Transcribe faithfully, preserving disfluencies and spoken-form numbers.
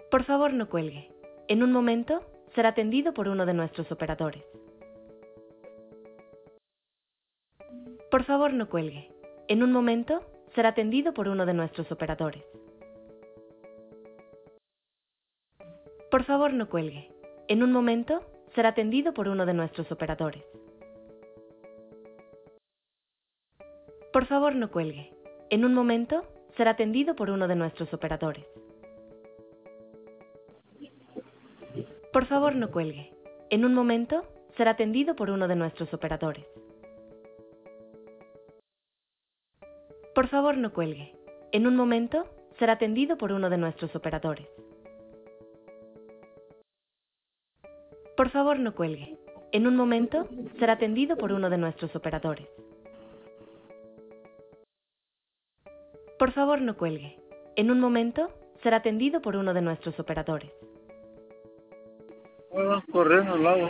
Por favor, no cuelgue. En un momento, será atendido por uno de nuestros operadores. Por favor, no cuelgue. En un momento, será atendido por uno de nuestros operadores. Por favor, no cuelgue. En un momento, será atendido por uno de nuestros operadores. Por favor, no cuelgue. En un momento, será atendido por uno de nuestros operadores. Por favor, no cuelgue. En un momento, será atendido por uno de nuestros operadores. Por favor, no cuelgue. En un momento, será atendido por uno de nuestros operadores. Por favor, no cuelgue. En un momento, será atendido por uno de nuestros operadores. Por favor, no cuelgue. En un momento, será atendido por uno de nuestros operadores. Corriendo al lado.